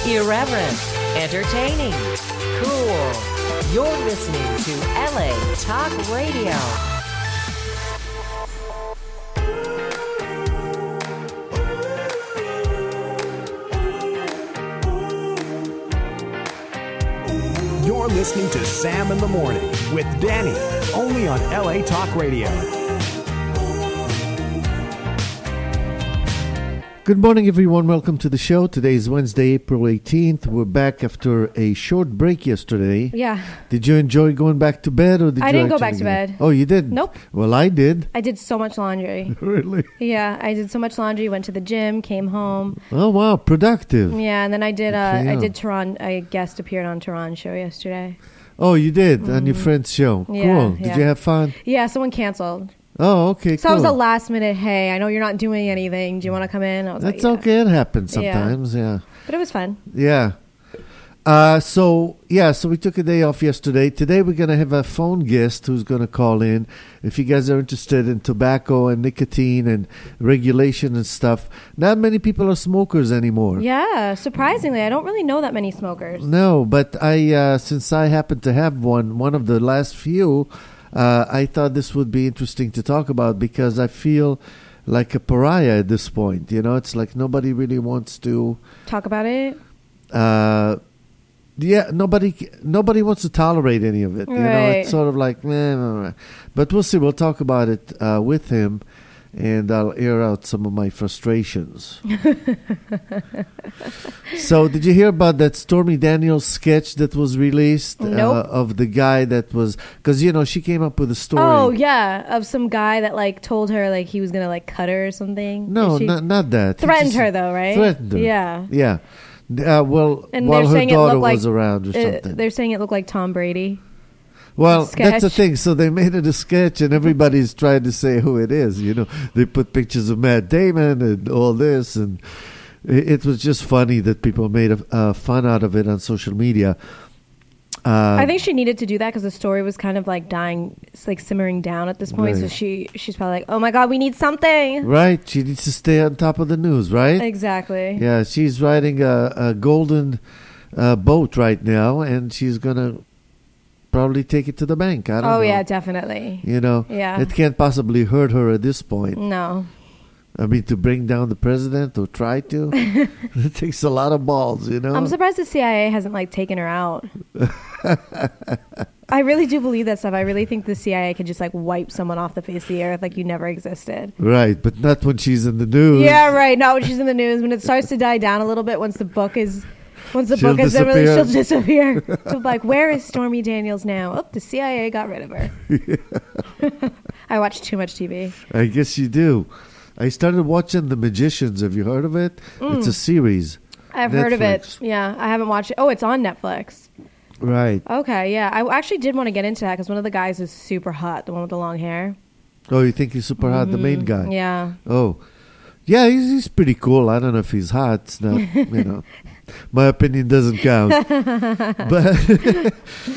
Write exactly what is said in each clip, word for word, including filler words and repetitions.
Irreverent, entertaining, cool. You're listening to L A Talk Radio. You're listening to Sam in the Morning with Danny, only on L A Talk Radio. Good morning, everyone. Welcome to the show. Today is Wednesday, April eighteenth. We're back after a short break yesterday. Yeah. Did you enjoy going back to bed, or did I you didn't go actually back to get- bed. Oh, you didn't? Nope. Well, I did. I did so much laundry. Really? Yeah, I did so much laundry. Went to the gym, came home. Oh, wow. Productive. Yeah, and then I did. Uh, Okay, I yeah. did Tehran. I guest appeared on Tehran's show yesterday. Oh, you did on your friend's show. Yeah, Cool. Did yeah. you have fun? Yeah, someone canceled. Oh, okay. So cool. it was a last minute. Hey, I know you're not doing anything. Do you want to come in? I was That's like, yeah. okay. It happens Yeah. sometimes. Yeah. But it was fun. Yeah. Uh, so, yeah, so we took a day off yesterday. Today we're going to have a phone guest who's going to call in. If you guys are interested in tobacco and nicotine and regulation and stuff, not many people are smokers anymore. Yeah, surprisingly, I don't really know that many smokers. No, but I, uh, since I happen to have one, one of the last few, uh, I thought this would be interesting to talk about because I feel like a pariah at this point. You know, it's like nobody really wants to... Talk about it. Uh, yeah, nobody nobody wants to tolerate any of it. You know, Right. it's sort of like, meh, meh, meh. But we'll see. We'll talk about it uh, with him, and I'll air out some of my frustrations. So, did you hear about that Stormy Daniels sketch that was released Nope. uh, of the guy that was? Because you know she came up with a story. Oh yeah, of some guy that like told her like he was gonna like cut her or something. No, She not not that. He threatened just her though, right? Threatened her. Yeah. Yeah. Uh, well, And while they're her saying it daughter looked like was around or uh, something. they're saying it looked like Tom Brady. Well, sketch. that's the thing. So they made it a sketch, and everybody's trying to say who it is. You know, they put pictures of Matt Damon and all this, and it, it was just funny that people made a, uh, fun out of it on social media. Uh, I think she needed to do that because the story was kind of like dying, it's like simmering down at this point. So Right. she she's probably like, oh my god, we need something. right. She needs to stay on top of the news, right? Exactly. Yeah, she's riding a, a golden uh, boat right now, and she's gonna probably take it to the bank. I don't Oh know. yeah, definitely. You know, Yeah. it can't possibly hurt her at this point. No. I mean, to bring down the president or try to, it takes a lot of balls, you know. I'm surprised the C I A hasn't like taken her out. I really do believe that stuff. I really think the C I A could just like wipe someone off the face of the earth like you never existed. Right, but not when she's in the news. Yeah, right. Not when she's in the news. When it starts to die down a little bit, once the book is, once the She'll book is done, really, she'll disappear. disappear. She'll be like, where is Stormy Daniels now? Oh, the C I A got rid of her. I watch too much T V. I guess you do. I started watching The Magicians. Have you heard of it? It's a series. I've heard of it. Netflix. Yeah, I haven't watched it. Oh, it's on Netflix. Right. Okay, yeah. I actually did want to get into that because one of the guys is super hot, the one with the long hair. Oh, you think he's super hot, the main guy? Mm-hmm. Yeah. Oh, yeah, he's, he's pretty cool. I don't know if he's hot. It's not, you know, my opinion doesn't count. But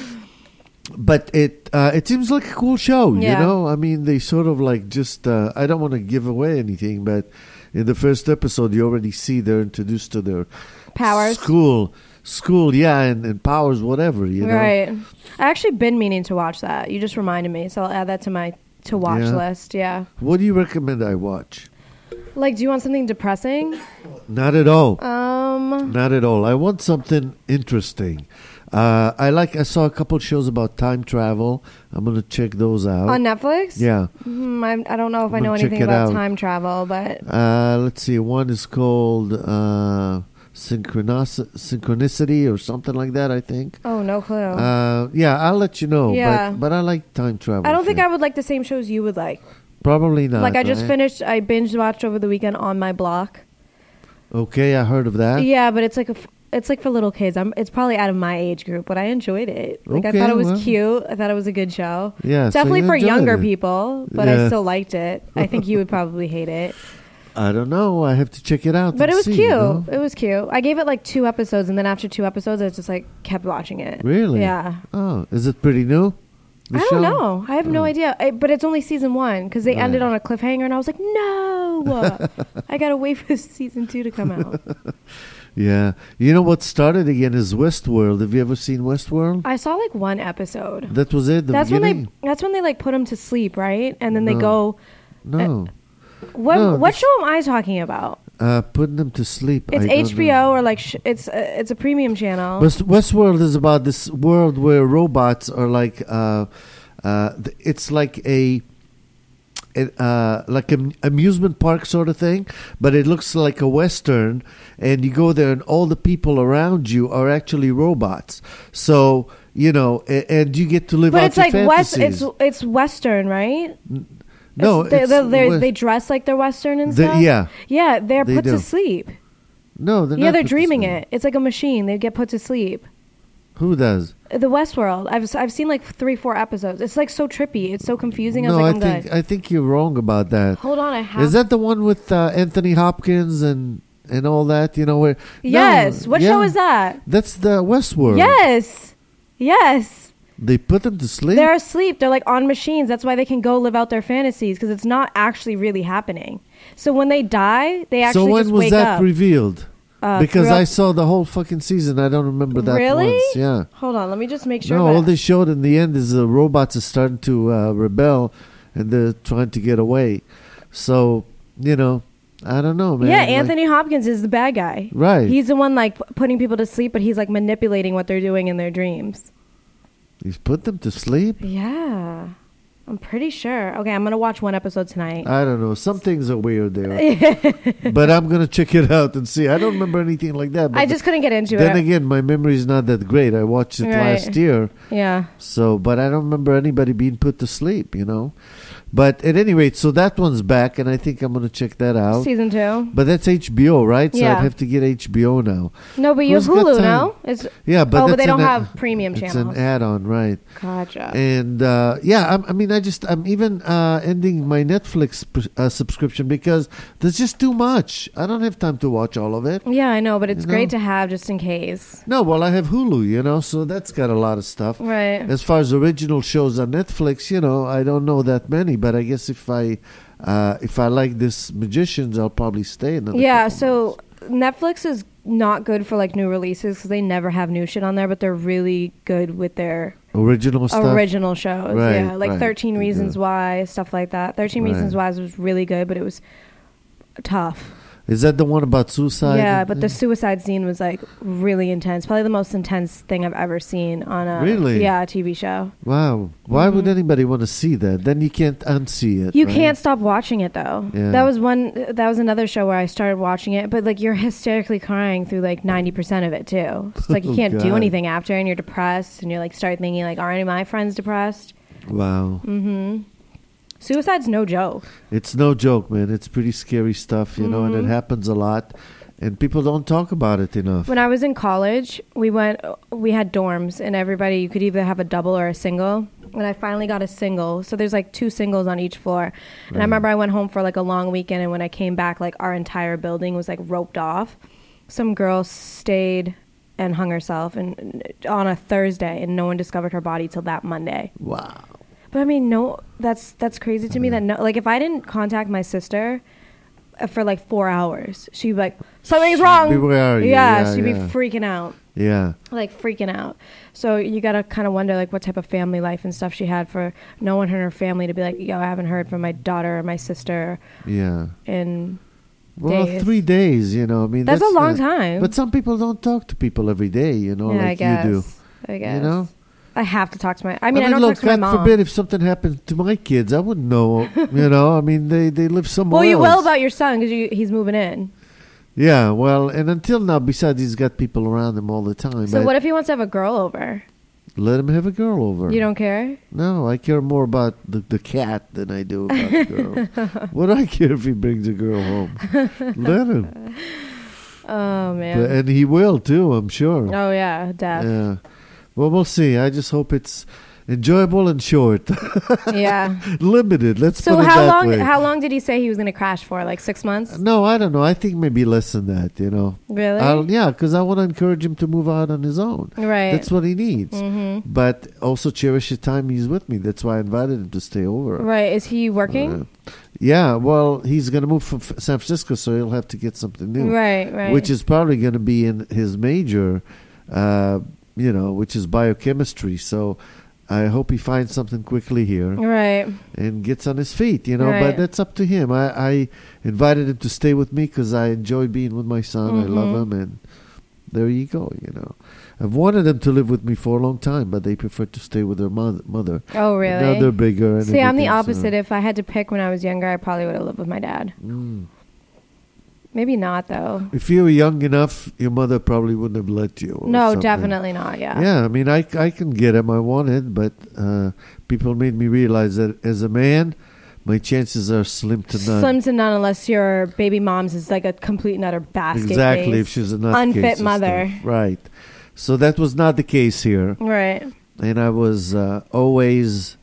but it uh, it seems like a cool show. Yeah. You know, I mean, they sort of like just. Uh, I don't want to give away anything, but in the first episode, you already see they're introduced to their Powers. school, school, yeah, and, and powers, whatever. You know, Right. I actually been meaning to watch that. You just reminded me, so I'll add that to my to watch Yeah. list. Yeah. What do you recommend I watch? Like, do you want something depressing? Not at all. Um. Not at all. I want something interesting. Uh, I like. I saw a couple shows about time travel. I'm gonna check those out. On Netflix? Yeah. Hmm, I, I don't know if I I'm know gonna check anything it about out. time travel, but Uh, let's see. One is called uh, synchronos- synchronicity or something like that. I think. oh, no clue. Uh, yeah, I'll let you know. Yeah. But but I like time travel. I don't think shit. I would like the same shows you would like. Probably not. like, I just right? finished, I binge watched over the weekend On My Block. Okay, I heard of that. Yeah, but it's like a, f- it's like for little kids. I'm, it's probably out of my age group, but I enjoyed it. Like, I Okay, thought it was well. cute. I thought it was a good show. Yeah, so Definitely you for enjoyed younger it. people, but I Yeah. still liked it. I think you would probably hate it. I don't know. I have to check it out. But and it was see, cute. you know? It was cute. I gave it like two episodes, and then after two episodes, I just like kept watching it. Really? Yeah. Oh, is it pretty new? The I show? don't know. I have no Oh. idea. I, but it's only season one because they Right. ended on a cliffhanger, and I was like, no, I gotta wait for season two to come out. Yeah. You know what started again is Westworld. Have you ever seen Westworld? I saw like one episode. That was it. The That's beginning? when they. That's when they like put him to sleep, right? And then they No. go. No. What No, what this- show am I talking about? Uh, putting them to sleep. It's I don't H B O know. or like sh- it's uh, it's a premium channel. West, Westworld is about this world where robots are like, uh, uh, th- it's like a, it, uh, like an amusement park sort of thing, but it looks like a Western, and you go there and all the people around you are actually robots. So, you know, and, and you get to live but out it's your like West. fantasies. It's it's Western, right? no, It's- they, it's they, they, West- they dress like they're Western and They- stuff. yeah. yeah, they're They put do. to sleep. no, they're Yeah, not they're put to dreaming sleep. it. It's like a machine. They get put to sleep. Who does? The Westworld. I've s- I've seen like three four episodes. It's like so trippy. It's so confusing. I was No, like, I I'm think good. I think you're wrong about that. Hold on, I have. Is that the one with uh, Anthony Hopkins and and all that? You know where? Yes. No, what yeah, show is that? That's the Westworld. Yes. Yes. They put them to sleep. They're asleep. They're like on machines. That's why they can go live out their fantasies because it's not actually really happening. So when they die, they actually so when just was wake that up. revealed? Uh, because throughout- I saw the whole fucking season. I don't remember that Really? once. Yeah. Hold on. Let me just make sure. No, but- all they showed in the end is the robots are starting to uh, rebel, and they're trying to get away. So you know, I don't know, man. yeah, Like- Anthony Hopkins is the bad guy. Right. He's the one like p- putting people to sleep, but he's like manipulating what they're doing in their dreams. He's put them to sleep. Yeah. I'm pretty sure. Okay, I'm going to watch one episode tonight. I don't know. Some things are weird there, but I'm gonna check it out and see. I don't remember anything like that. But I just couldn't get into then it. again, my memory is not that great. I watched it Right. last year, Yeah. so but I don't remember anybody being put to sleep. You know, but at any rate, so that one's back, and I think I'm gonna check that out. Season two. But that's H B O, right? So Yeah. I'd have to get H B O now. No, but you have Who's got Hulu, time? no? It's Yeah, but Oh, but that's they don't an a- have premium it's channels. an add-on, right? Gotcha. And uh, yeah, I'm, I mean, I just I'm even uh, ending my Netflix pr- uh, subscription because there's just too much. I don't have time to watch all of it. Yeah, I know, but it's You great know? to have just in case. No, well, I have Hulu, you know, so that's got a lot of stuff. Right. As far as original shows on Netflix, you know, I don't know that many, but I guess if I uh, if I like this Magicians, I'll probably stay another. Yeah, couple so Netflix is not good for like new releases because they never have new shit on there, but they're really good with their original stuff. original shows. Right, yeah, like right. thirteen They Reasons do. Why, stuff like that. thirteen Reasons Right. Why was really good, but it was tough. Is that the one about suicide? yeah, but the suicide scene was like really intense. Probably the most intense thing I've ever seen on a Really? yeah, a T V show. Wow, why would anybody want to see that? Then you can't unsee it. Mm-hmm. You right? can't stop watching it though. Yeah. That was one that was another show where I started watching it, but like you're hysterically crying through like ninety percent of it too. It's like you Oh, can't do God. anything after and you're depressed and you're like start thinking like are any of my friends depressed? Wow, Mm-hmm. Suicide's no joke. it's no joke, man. It's pretty scary stuff, you know, and Mm-hmm. it happens a lot, and people don't talk about it enough. When I was in college, we went we had dorms and everybody you could either have a double or a single. And I finally got a single. So there's like two singles on each floor. And I remember I went home for like a long weekend and when I came back like our entire building was like roped off. Some girl stayed and hung herself and on a Thursday and no one discovered her body till that Monday. Wow. But I mean, no, that's that's crazy to me. That no, like if I didn't contact my sister uh, for like four hours, she'd be like, "Something's wrong." be, "Where are you?" Yeah, Yeah, she'd yeah. be freaking out, Yeah. like freaking out. So you gotta kind of wonder like what type of family life and stuff she had for no one in her family to be like, "Yo, I haven't heard from my daughter or my sister Yeah. in." Well, Days. three days, you know. I mean, That's a long not- time. But some people don't talk to people every day, you know, yeah, I like guess. you do. I guess. You know. I have to talk to my. I mean, I, don't look, talk to my God mom. forbid if something happens to my kids, I wouldn't know. You know, I mean, they they live somewhere Well, you will else. about your son because he's moving in. Yeah, well, and until now, besides, he's got people around him all the time. So but what if he wants to have a girl over? let him have a girl over. You don't care? No, I care more about the, the cat than I do about the girl. What do I care if he brings a girl home? Let him. Oh man. But- and he will, too, I'm sure. Oh yeah, def. Yeah. Well, we'll see. I just hope it's enjoyable and short. Yeah. Limited, let's So put it how that long? way. How long did he say he was going to crash for? Like six months? No, I don't know. I think maybe less than that, you know. Really? I'll, yeah, because I want to encourage him to move out on his own. Right. That's what he needs. Mm-hmm. But also cherish the time he's with me. That's why I invited him to stay over. Right. Is he working? Uh, Yeah, well, he's going to move from F- San Francisco, so he'll have to get something new. Right, right. Which is probably going to be in his major, uh, you know, which is biochemistry. So I hope he finds something quickly here Right. and gets on his feet, you know. Right. But that's up to him. I, I invited him to stay with me because I enjoy being with my son. I love Mhm. him, and there you go, you know. I've wanted them to live with me for a long time, but they prefer to stay with their mother. mother. Oh, And really? now they're bigger. And See, I'm the everything, so- opposite. If I had to pick when I was younger, I probably would have lived with my dad. Mm. Maybe not, though. If you were young enough, your mother probably wouldn't have let you. or No, something. definitely not. Yeah. Yeah, I mean, I, I can get him. I wanted, but uh, people made me realize that as a man, my chances are slim to none. Slim to none unless your baby mom's is like a complete and utter basket Exactly, case. if she's a nutcase unfit and mother. stuff. Right. So that was not the case here. Right. And I was uh, always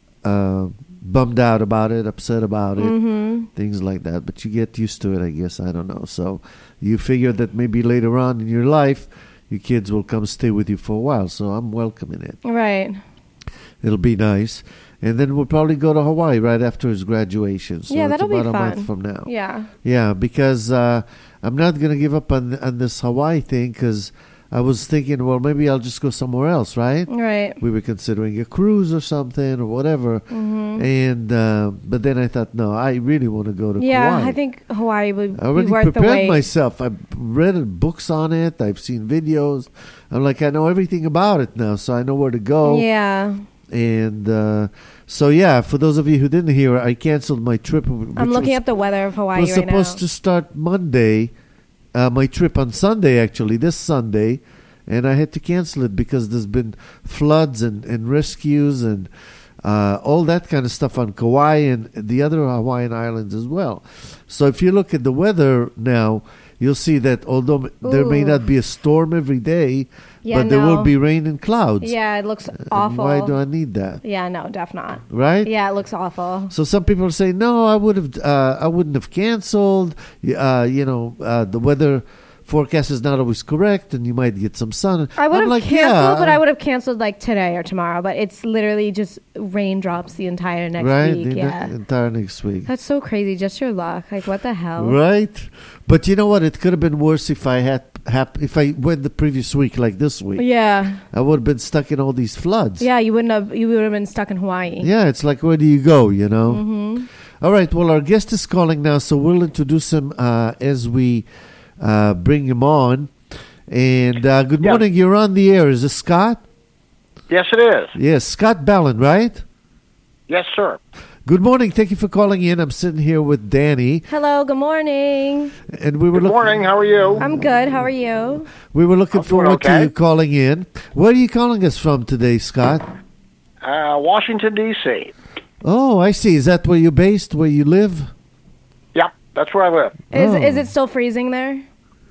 uh, bummed out about it, upset about it, Mm-hmm. things like that. But you get used to it, I guess. I don't know. So you figure that maybe later on in your life, your kids will come stay with you for a while. So I'm welcoming it. Right. It'll be nice. And then we'll probably go to Hawaii right after his graduation. So Yeah, it's that'll be about a month fun. from now. Yeah. Yeah, because uh, I'm not going to give up on, on this Hawaii thing because I was thinking, well, maybe I'll just go somewhere else, right? Right. We were considering a cruise or something or whatever. Mm-hmm. And uh, but then I thought, no, I really want to go to Yeah, Hawaii. I think Hawaii would I already be worth the prepared wait. myself. I've read books on it. I've seen videos. I'm like, I know everything about it now, so I know where to go. Yeah. And uh, so, yeah, for those of you who didn't hear, I canceled my trip. Which I'm looking was, up the weather of Hawaii was right now. supposed to start Monday. Uh, my trip on Sunday, actually, this Sunday. And I had to cancel it because there's been floods and, and rescues and uh, all that kind of stuff on Kauai and the other Hawaiian islands as well. So if you look at the weather now, you'll see that although m- there may Ooh. not be a storm every day, Yeah, but there will no. be rain and clouds. Yeah, it looks And awful. Why do I need that? Yeah, no, definitely not. Right? Yeah, it looks awful. So some people say, no, I would have, uh, I wouldn't have canceled. Y- Uh, you know, uh, the weather forecast is not always correct, and you might get some sun. I would I'm have like, canceled, yeah, but I would have canceled like today or tomorrow. But it's literally just raindrops the entire next right? week. The Yeah, ne- entire next week. that's so crazy. Just your luck. Like what the hell? Right? But you know what? It could have been worse if I had hap- if I went the previous week like this week. Yeah, I would have been stuck in all these floods. yeah. You wouldn't have. You would have been stuck in Hawaii. Yeah, it's like, where do you go, you know? Mm-hmm. All right, well, our guest is calling now, so we'll introduce him uh, as we uh, bring him on. And uh, good Yeah. morning, you're on the air. Is this Scott? Yes, it is. Yes, Scott Ballin, right? Yes, sir. Good morning, thank you for calling in. I'm sitting here with Danny. Hello. Good morning. And we were Good looking, morning. How are you? I'm good. How are you? we were looking I'm doing forward to okay. you calling in. Where are you calling us from today, Scott? Uh, Washington, D C Oh, I see. Is that where you're based, where you live? Yep, that's where I live. Is Oh. is it still freezing there?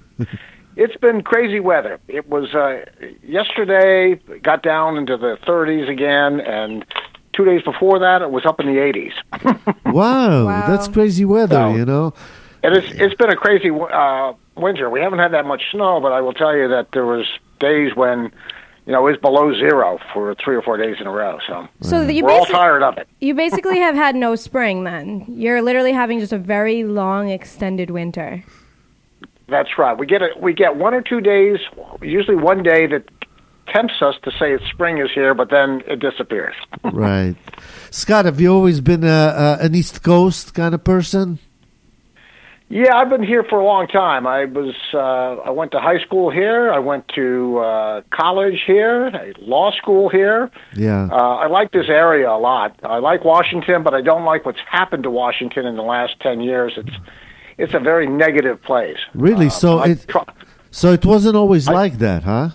It's been crazy weather. It was uh, yesterday, it got down into the thirties again, and two days before that, it was up in the eighties. Wow, Wow. that's crazy weather, So- you know? And it's it's been a crazy uh, winter. We haven't had that much snow, but I will tell you that there was days when, you know, it was below zero for three or four days in a row. So So you we're all basically tired of it. you basically have had no spring. Then you're literally having just a very long, extended winter. That's right. We get a, we get one or two days, usually one day that tempts us to say it's spring is here, but then it disappears. Right. Scott, have you always been a, a, an East Coast kind of person? Yeah, I've been here for a long time. I was uh, I went to high school here. I went to uh, college here, law school here. Yeah. Uh, I like this area a lot. I like Washington, but I don't like what's happened to Washington in the last ten years. It's it's a very negative place. Really? Uh, So I it try- so it wasn't always I- like that, huh?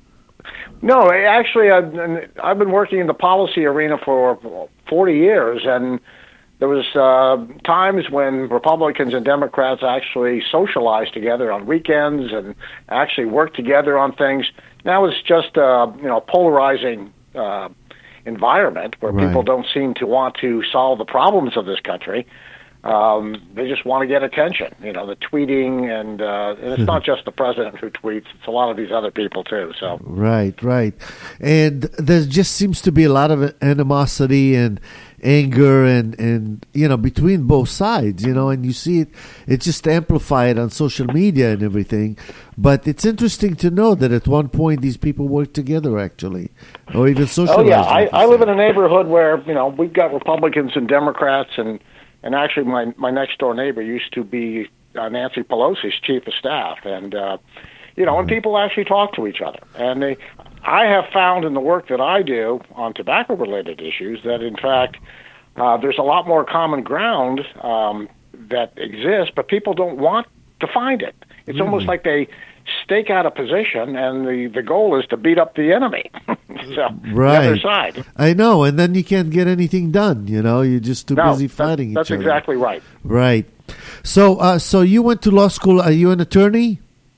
No, I- actually, I've, I've been working in the policy arena for forty years, and there was uh, times when Republicans and Democrats actually socialized together on weekends and actually worked together on things. Now it's just a you know polarizing uh, environment where Right. people don't seem to want to solve the problems of this country. Um, they just want to get attention. You know, the tweeting, and, uh, and it's not just the president who tweets; it's a lot of these other people too. So. Right, right. And there just seems to be a lot of animosity and anger and, and you know between both sides, you know, and you see it, it's just amplified on social media and everything. But it's interesting to know that at one point these people worked together actually, or even socialized. Oh yeah, I, I live in a neighborhood where you know we've got Republicans and Democrats, and and actually my my next door neighbor used to be uh, Nancy Pelosi's chief of staff, and uh, you know, and people actually talk to each other, and they. I have found in the work that I do on tobacco-related issues that, in fact, uh, there's a lot more common ground um, that exists, but people don't want to find it. It's mm. almost like they stake out a position, and the, the goal is to beat up the enemy. So, right. the other side. I know, and then you can't get anything done, you know? You're just too no, busy fighting that's, each other. That's exactly right. Right. So, uh, so you went to law school. Are you an attorney?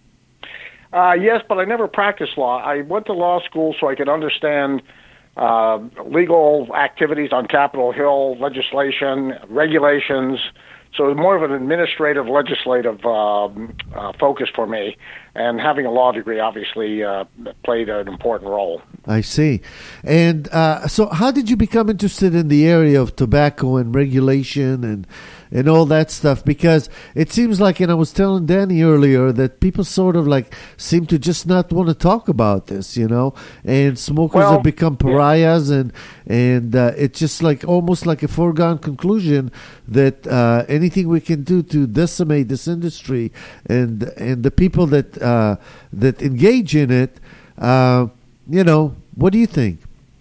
Uh, yes, but I never practiced law. I went to law school so I could understand uh, legal activities on Capitol Hill, legislation, regulations. So it was more of an administrative, legislative um, uh, focus for me. And having a law degree obviously uh, played an important role. I see. And uh, so how did you become interested in the area of tobacco and regulation and and all that stuff? Because it seems like, and I was telling Danny earlier, that people sort of like seem to just not want to talk about this, you know, and smokers well, have become pariahs, yeah. and and uh, it's just like almost like a foregone conclusion that uh, anything we can do to decimate this industry and and the people that uh, that engage in it, uh, you know, what do you think?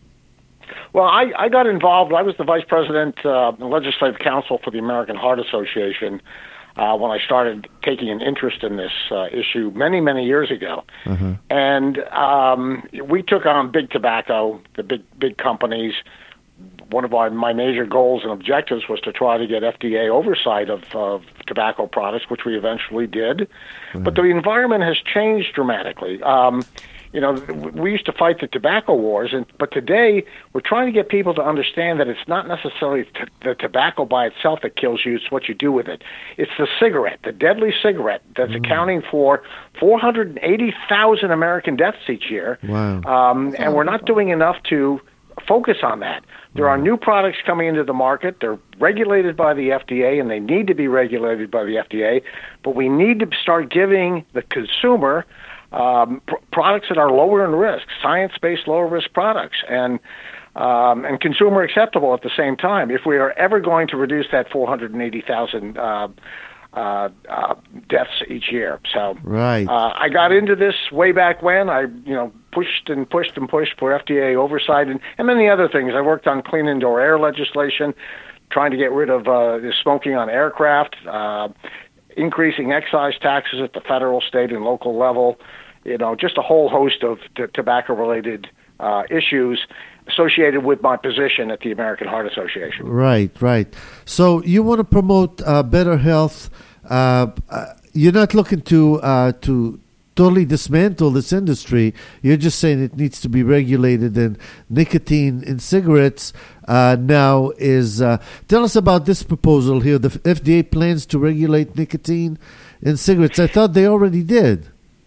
Well, I, I got involved. I was the vice president uh, and legislative counsel for the American Heart Association uh, when I started taking an interest in this uh, issue many, many years ago. Uh-huh. And um, we took on big tobacco, the big big companies. One of our, my major goals and objectives was to try to get F D A oversight of, of tobacco products, which we eventually did. Uh-huh. But the environment has changed dramatically. Um, You know, we used to fight the tobacco wars, and but today we're trying to get people to understand that it's not necessarily t- the tobacco by itself that kills you; it's what you do with it. It's the cigarette, the deadly cigarette, that's mm. accounting for four hundred eighty thousand American deaths each year. Wow! Um, and we're not doing enough to focus on that. There are new products coming into the market. They're regulated by the F D A, and they need to be regulated by the F D A. But we need to start giving the consumer Um, pr- products that are lower in risk, science-based lower risk products, and um, and consumer acceptable at the same time. If we are ever going to reduce that four hundred eighty thousand uh, uh, uh, deaths each year, so right. uh, I got into this way back when. I you know pushed and pushed and pushed for F D A oversight and, and many other things. I worked on clean indoor air legislation, trying to get rid of uh, the smoking on aircraft, uh, increasing excise taxes at the federal, state, and local level. You know, just a whole host of t- tobacco-related uh, issues associated with my position at the American Heart Association. Right, right. So you want to promote uh, better health. Uh, uh, you're not looking to uh, to totally dismantle this industry. You're just saying it needs to be regulated. And nicotine in cigarettes uh, now is. Uh, tell us about this proposal here. The F D A plans to regulate nicotine in cigarettes. I thought they already did.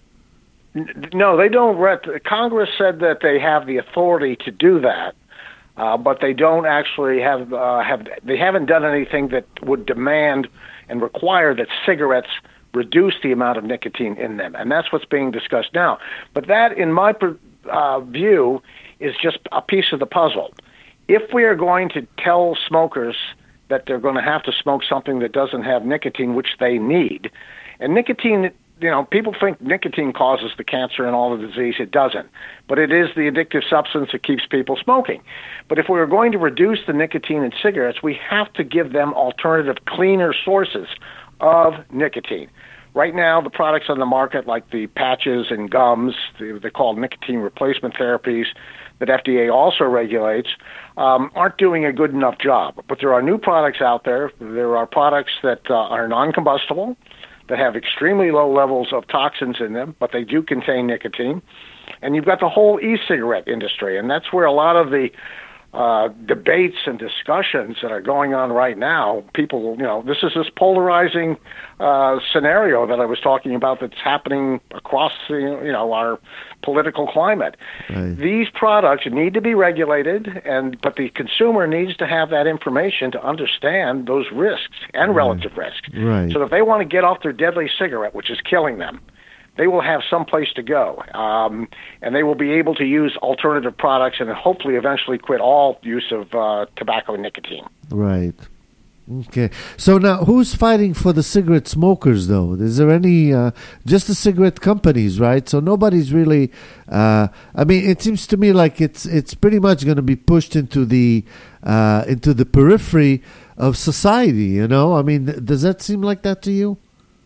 No, they don't. Congress said that they have the authority to do that, uh, but they don't actually have uh, have. They haven't done anything that would demand and require that cigarettes reduce the amount of nicotine in them, and that's what's being discussed now. But that, in my uh, view, is just a piece of the puzzle. If we are going to tell smokers that they're going to have to smoke something that doesn't have nicotine, which they need, and nicotine. You know, people think nicotine causes the cancer and all the disease. It doesn't. But it is the addictive substance that keeps people smoking. But if we are going to reduce the nicotine in cigarettes, we have to give them alternative, cleaner sources of nicotine. Right now, the products on the market, like the patches and gums, they're called nicotine replacement therapies, that F D A also regulates, um, aren't doing a good enough job. But there are new products out there. There are products that uh, are non-combustible, that have extremely low levels of toxins in them, but they do contain nicotine. And you've got the whole e-cigarette industry, and that's where a lot of the uh, debates and discussions that are going on right now. People, you know, this is this polarizing uh, scenario that I was talking about that's happening across the, you know, our political climate. Right. These products need to be regulated, and but the consumer needs to have that information to understand those risks and Right. relative risks. Right. So if they want to get off their deadly cigarette, which is killing them, they will have some place to go, um, and they will be able to use alternative products and hopefully eventually quit all use of uh, tobacco and nicotine. Right. Okay. So now, who's fighting for the cigarette smokers, though? Is there any, uh, just the cigarette companies, right? So nobody's really, uh, I mean, it seems to me like it's it's pretty much going to be pushed into the uh, into the periphery of society, you know? I mean, th- does that seem like that to you?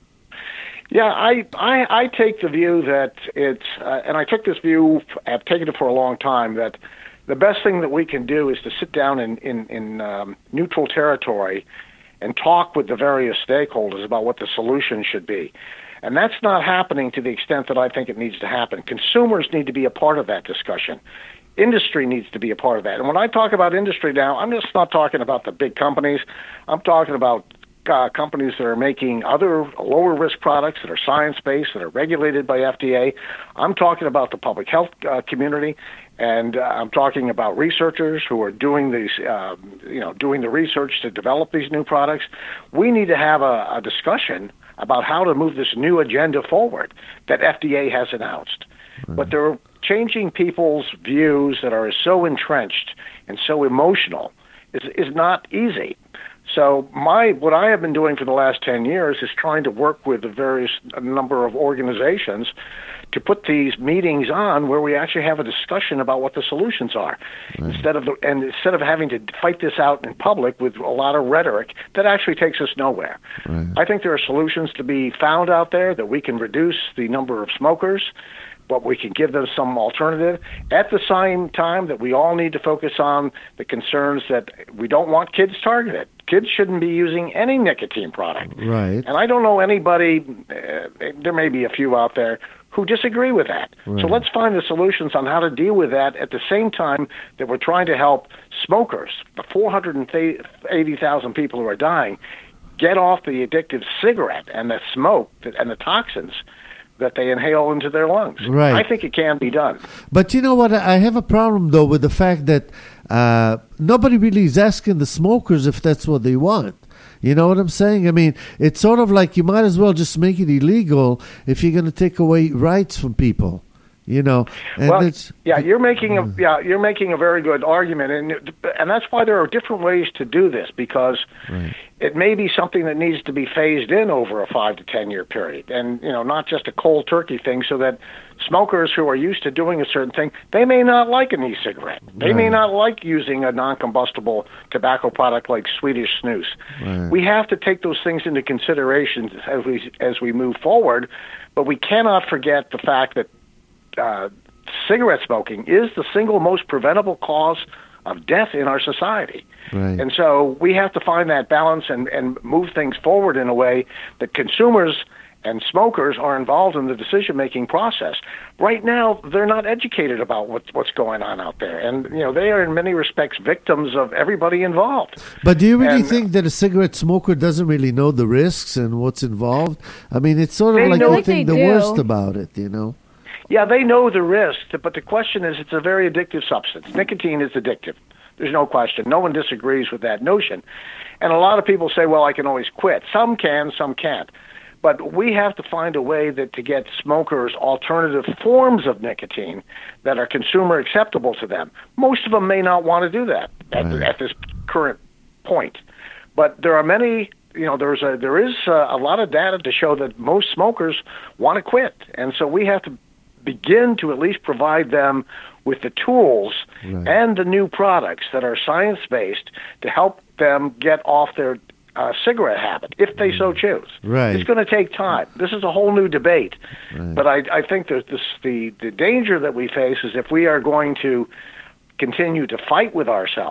Yeah, I, I, I take the view that it's, uh, and I took this view, I've taken it for a long time, that the best thing that we can do is to sit down in, in, in um, neutral territory and talk with the various stakeholders about what the solution should be. And that's not happening to the extent that I think it needs to happen. Consumers need to be a part of that discussion. Industry needs to be a part of that. And when I talk about industry now, I'm just not talking about the big companies. I'm talking about Uh, companies that are making other lower risk products that are science-based, that are regulated by F D A. I'm talking about the public health uh, community, and uh, I'm talking about researchers who are doing these, uh, you know, doing the research to develop these new products. We need to have a, a discussion about how to move this new agenda forward that F D A has announced. Mm-hmm. But they're changing people's views that are so entrenched and so emotional is is not easy. So my what I have been doing for the last ten years is trying to work with the various a number of organizations to put these meetings on where we actually have a discussion about what the solutions are, right. instead of the, and instead of having to fight this out in public with a lot of rhetoric that actually takes us nowhere. Right. I think there are solutions to be found out there that we can reduce the number of smokers, but we can give them some alternative. At the same time that we all need to focus on the concerns that we don't want kids targeted. Kids shouldn't be using any nicotine product. Right. And I don't know anybody, uh, there may be a few out there, who disagree with that. Right. So let's find the solutions on how to deal with that at the same time that we're trying to help smokers, the four hundred eighty thousand people who are dying, get off the addictive cigarette and the smoke and the toxins that they inhale into their lungs. Right. I think it can be done. But you know what? I have a problem, though, with the fact that uh, nobody really is asking the smokers if that's what they want. You know what I'm saying? I mean, it's sort of like you might as well just make it illegal if you're going to take away rights from people. You know, and well, it's, yeah, you're making a yeah, you're making a very good argument, and and that's why there are different ways to do this, because right. it may be something that needs to be phased in over a five to ten year period, and you know, not just a cold turkey thing, so that smokers who are used to doing a certain thing, they may not like an e-cigarette, they right. may not like using a non-combustible tobacco product like Swedish snus. Right. We have to take those things into consideration as we as we move forward, but we cannot forget the fact that Uh, cigarette smoking is the single most preventable cause of death in our society. Right. And so we have to find that balance and, and move things forward in a way that consumers and smokers are involved in the decision-making process. Right now, they're not educated about what, what's going on out there. And, you know, they are in many respects victims of everybody involved. But do you really and, think that a cigarette smoker doesn't really know the risks and what's involved? I mean, it's sort of They like know- they Like think they the do. worst about it, you know? Yeah, they know the risk, but the question is it's a very addictive substance. Nicotine is addictive. There's no question. No one disagrees with that notion. And a lot of people say, well, I can always quit. Some can, some can't. But we have to find a way that to get smokers alternative forms of nicotine that are consumer acceptable to them. Most of them may not want to do that at, Right. at this current point. But there are many, you know, there's a, there is a, a lot of data to show that most smokers want to quit. And so we have to begin to at least provide them with the tools right. and the new products that are science-based to help them get off their uh, cigarette habit, if they so choose. Right. It's going to take time. This is a whole new debate. Right. But I, I think that this, the, the danger that we face is if we are going to continue to fight with ourselves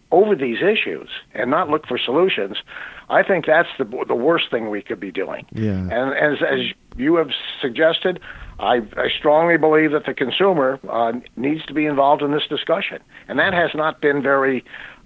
over these issues and not look for solutions, I think that's the the worst thing we could be doing. Yeah. And as as you have suggested, I, I strongly believe that the consumer uh, needs to be involved in this discussion, and that has not been very,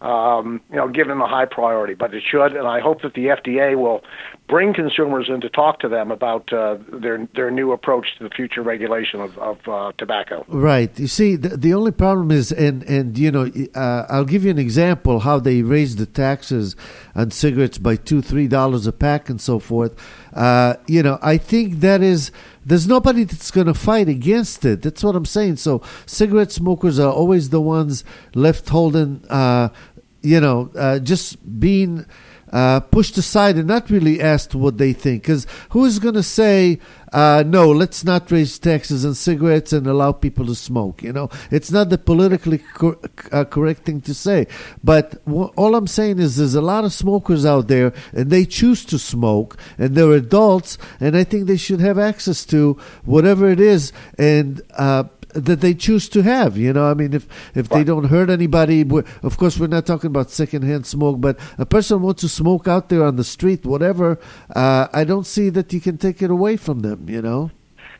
um, you know, given a high priority, but it should. And I hope that the F D A will bring consumers in to talk to them about uh, their their new approach to the future regulation of, of uh, tobacco. Right. You see, the, the only problem is, and and you know, uh, I'll give you an example how they raised the taxes on cigarettes by two, three dollars a pack, and so forth. Uh, you know, I think that is. There's nobody that's going to fight against it. That's what I'm saying. So cigarette smokers are always the ones left holding, uh, you know, uh, just being uh, pushed aside and not really asked what they think. Because who is going to say, uh, no, let's not raise taxes on cigarettes and allow people to smoke? You know, it's not the politically cor- uh, correct thing to say. But w- all I'm saying is there's a lot of smokers out there and they choose to smoke and they're adults, and I think they should have access to whatever it is and uh, that they choose to have. You know, I mean, if, if they don't hurt anybody, of course, we're not talking about secondhand smoke, but a person wants to smoke out there on the street, whatever, uh, I don't see that you can take it away from them, you know?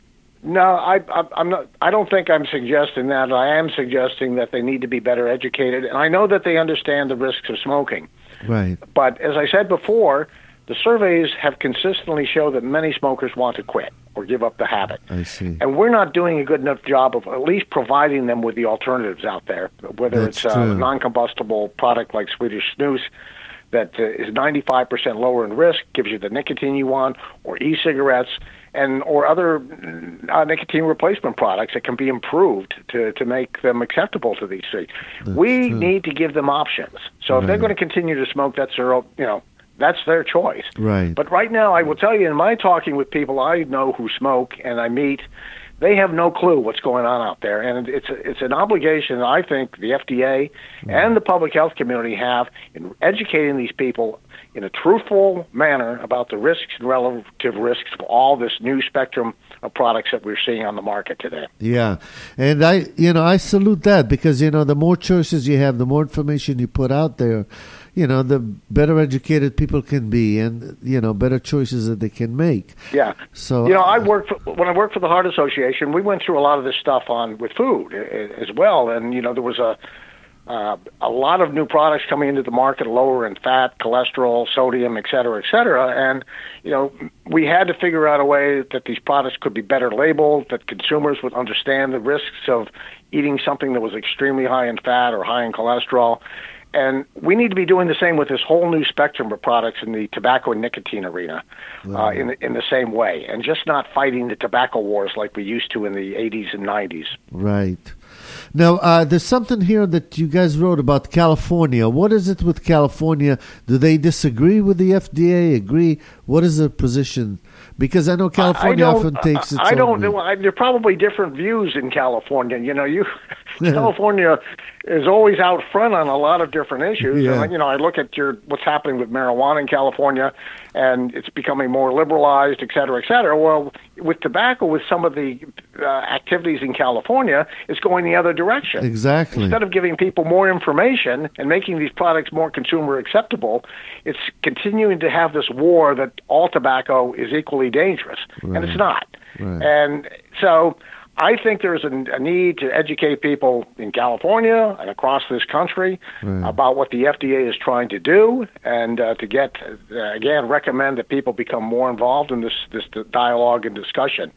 No, I, I, I'm not. I don't think I'm suggesting that. I am suggesting that they need to be better educated, and I know that they understand the risks of smoking. Right. But as I said before, the surveys have consistently shown that many smokers want to quit or give up the habit. I see. And we're not doing a good enough job of at least providing them with the alternatives out there, whether That's it's true. a non-combustible product like Swedish snus that uh, is ninety-five percent lower in risk, gives you the nicotine you want, or e-cigarettes, and or other uh, nicotine replacement products that can be improved to, to make them acceptable to these things. That's we true. need to give them options. So if they're Right. going to continue to smoke, that's their, own- you know, that's their choice. Right. But right now, I will tell you, in my talking with people I know who smoke and I meet, they have no clue what's going on out there, and it's a, it's an obligation I think the F D A and the public health community have in educating these people in a truthful manner about the risks and relative risks of all this new spectrum of products that we're seeing on the market today. Yeah, and I, you know, I salute that because, you know, the more choices you have, the more information you put out there, you know, the better educated people can be, and you know, better choices that they can make. Yeah. So you know, I worked for, when I worked for the Heart Association. We went through a lot of this stuff on with food as well, and you know, there was a uh, a lot of new products coming into the market, lower in fat, cholesterol, sodium, et cetera, et cetera. And you know, we had to figure out a way that these products could be better labeled, that consumers would understand the risks of eating something that was extremely high in fat or high in cholesterol. And we need to be doing the same with this whole new spectrum of products in the tobacco and nicotine arena, uh, in in the same way, and just not fighting the tobacco wars like we used to in the eighties and nineties. Right. Now, uh, there's something here that you guys wrote about California. What is it with California? Do they disagree with the F D A? Agree? What is their position? Because I know California I often takes its I don't own know. I, there are probably different views in California. You know, you California is always out front on a lot of different issues. Yeah. And, you know, I look at your what's happening with marijuana in California, and it's becoming more liberalized, et cetera, et cetera. Well, with tobacco, with some of the uh, activities in California, it's going the other direction. Exactly. Instead of giving people more information and making these products more consumer acceptable, it's continuing to have this war that all tobacco is equally dangerous, Right. and it's not. Right. And so I think there's a, a need to educate people in California and across this country Right. about what the F D A is trying to do, and uh, to get, uh, again, recommend that people become more involved in this, this dialogue and discussion.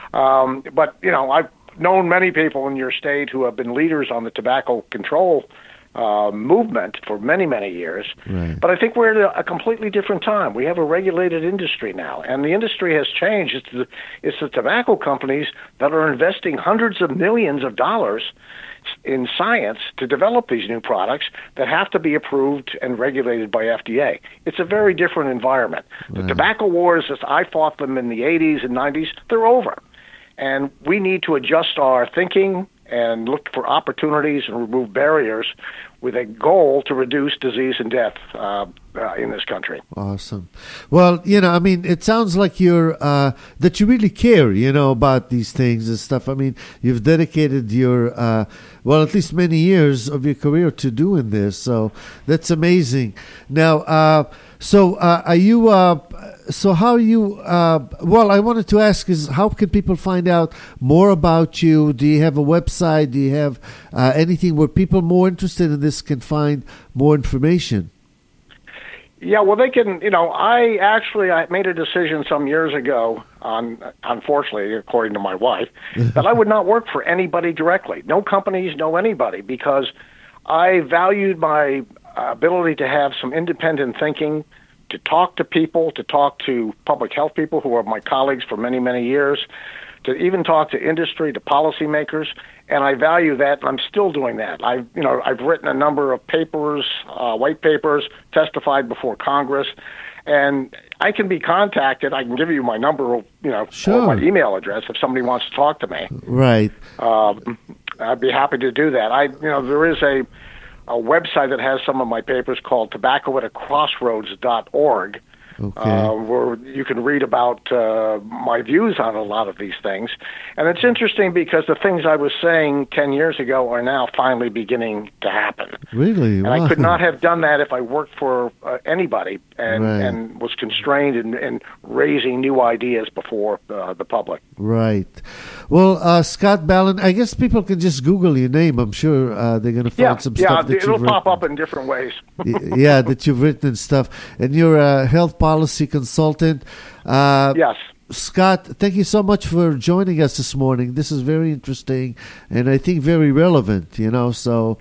Um, but, you know, I've known many people in your state who have been leaders on the tobacco control uh, movement for many, many years. Right. But I think we're at a, a completely different time. We have a regulated industry now, and the industry has changed. It's the, it's the tobacco companies that are investing hundreds of millions of dollars in science to develop these new products that have to be approved and regulated by F D A. It's a very different environment. The Right. tobacco wars, as I fought them in the eighties and nineties, they're over. And we need to adjust our thinking and look for opportunities and remove barriers with a goal to reduce disease and death uh, uh, in this country. Awesome. Well, you know, I mean, it sounds like you're uh, that you really care, you know, about these things and stuff. I mean, you've dedicated your uh, well, at least many years of your career to doing this, so that's amazing. Now, uh, so uh, are you? Uh, so how are you? Uh, well, I wanted to ask is how can people find out more about you? Do you have a website? Do you have uh, anything where people more interested in this can find more information? Yeah, well, they can, you know, I actually, I made a decision some years ago, on, unfortunately, according to my wife, that I would not work for anybody directly. No companies, no anybody, because I valued my ability to have some independent thinking, to talk to people, to talk to public health people who are my colleagues for many, many years, to even talk to industry, to policymakers, and I value that, and I'm still doing that. I've, you know, I've written a number of papers, uh, white papers, testified before Congress, and I can be contacted. I can give you my number, you know, sure. or my email address if somebody wants to talk to me. Right. Um, I'd be happy to do that. I, you know, there is a a website that has some of my papers called tobacco at a crossroads dot org. Okay. Uh, where you can read about uh, my views on a lot of these things. And it's interesting because the things I was saying ten years ago are now finally beginning to happen. Really? And wow. I could not have done that if I worked for uh, anybody and, Right. and was constrained in, in raising new ideas before uh, the public. Right. Well, uh, Scott Ballin, I guess people can just Google your name. I'm sure uh, they're going to find Yeah, some yeah, stuff that it'll you've pop written. up in different ways. Y- yeah, that you've written and stuff. And you're a health policy consultant. Uh, Yes. Scott, thank you so much for joining us this morning. This is very interesting and I think very relevant, you know. So,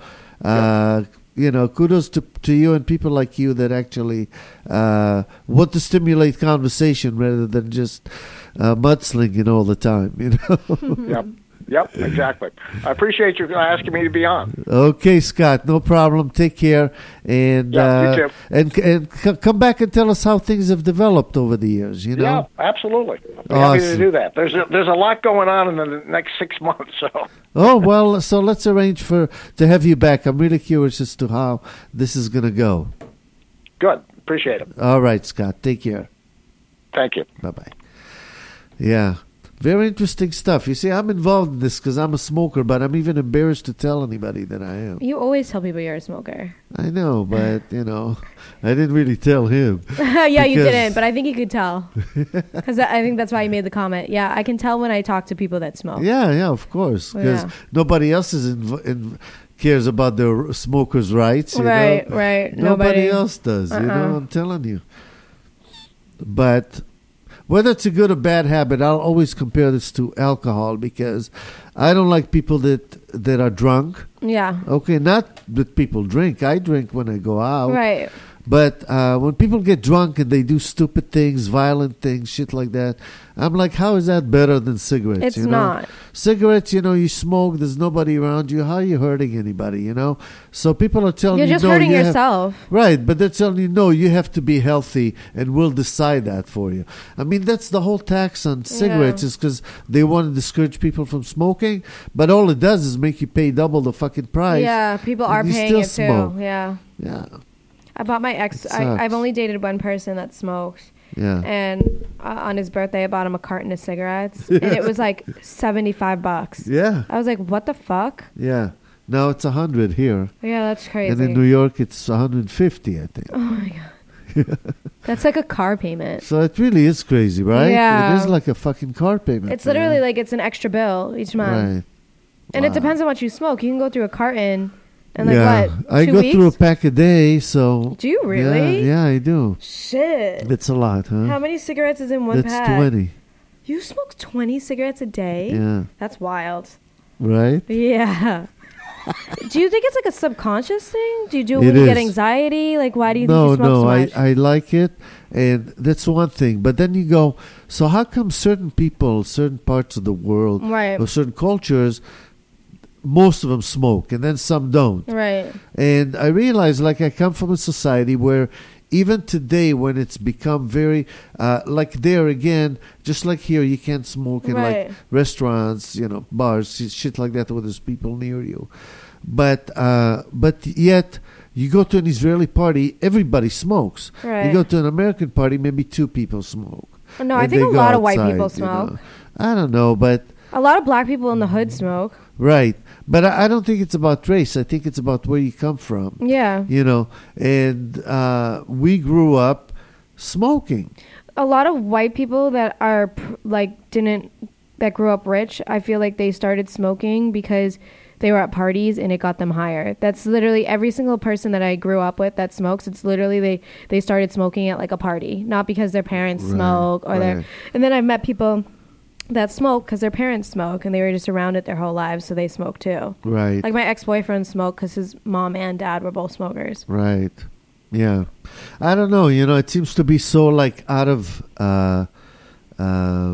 uh, you know, kudos to, to you and people like you that actually uh, want to stimulate conversation rather than just uh, mudslinging all the time, you know. Yep. Yep, exactly. I appreciate you asking me to be on. Okay, Scott, no problem. Take care, and Yeah, you uh, too. and and c- come back and tell us how things have developed over the years. You know. Yeah, absolutely. I'd be happy to Awesome. do that. There's a, there's a lot going on in the next six months, so Oh well, so let's arrange for to have you back. I'm really curious as to how this is going to go. good. Appreciate it. All right, Scott. Take care. Thank you. Bye bye. Yeah. Very interesting stuff. You see, I'm involved in this because I'm a smoker, but I'm even embarrassed to tell anybody that I am. You always tell people you're a smoker. I know, but, you know, I didn't really tell him. yeah, you Because- didn't, but I think you could tell. Because I think that's why you made the comment. Yeah, I can tell when I talk to people that smoke. Yeah, yeah, of course. Because Yeah. nobody else is in, in, cares about the smokers' rights. You Right, know? right. Nobody, Nobody. else does. You know, Uh-uh. I'm telling you. But whether it's a good or bad habit, I'll always compare this to alcohol because I don't like people that that are drunk. Yeah. Okay, not that people drink. I drink when I go out. Right. But uh, when people get drunk and they do stupid things, violent things, shit like that, I'm like, how is that better than cigarettes? It's you know? not. Cigarettes, you know, you smoke, there's nobody around you. How are you hurting anybody, you know? So people are telling You're you, just no, hurting you have- yourself. right, but they're telling you, no, you have to be healthy and we'll decide that for you. I mean, that's the whole tax on cigarettes Yeah. is because they want to discourage people from smoking, but all it does is make you pay double the fucking price. Yeah, people and are you paying still it smoke. too. Yeah. Yeah, I bought my ex. It I, I've sucks. only dated one person that smoked. yeah. And uh, on his birthday, I bought him a carton of cigarettes. And it was like seventy-five bucks. Yeah, I was like, what the fuck? yeah. Now it's a hundred here, Yeah, that's crazy. and in New York it's one hundred fifty, I think. oh my God. That's like a car payment. So it really is crazy, right? Yeah. It is like a fucking car payment. It's man. literally like it's an extra bill each month. right. And Wow. it depends on what you smoke. You can go through a carton in like yeah, what? I two go weeks? through a pack a day, so Do you really? Yeah, yeah, I do. Shit. It's a lot, huh? How many cigarettes is in one That's pack? twenty. You smoke twenty cigarettes a day? Yeah, That's wild. right. Yeah. Do you think it's like a subconscious thing? Do you do it, It when you get is. anxiety? Like, why do you No, think you smoke no, so I, much? I like it, and that's one thing. But then you go, so how come certain people, certain parts of the world, Right. or certain cultures, most of them smoke, and then some don't? Right. And I realize, like, I come from a society where even today, when it's become very, uh, like there again, just like here, you can't smoke in Right. like restaurants, you know, bars, shit like that, where there's people near you. but uh, but yet you go to an Israeli party, everybody smokes. Right. You go to an American party, maybe two people smoke. No, I And think they a go lot of white outside, people you smoke. know. I don't know, but A lot of black people in the hood smoke. right. But I, I don't think it's about race. I think it's about where you come from. Yeah. You know, and uh, we grew up smoking. A lot of white people that are pr- like didn't that grew up rich, I feel like they started smoking because they were at parties and it got them higher. That's literally every single person that I grew up with that smokes. It's literally they they started smoking at like a party, not because their parents Right, smoke or their. right. And then I've met people that smoke because their parents smoke and they were just around it their whole lives, so they smoke too. Right. Like my ex-boyfriend smoked because his mom and dad were both smokers. Right. Yeah. I don't know. You know, it seems to be so like out of uh, uh,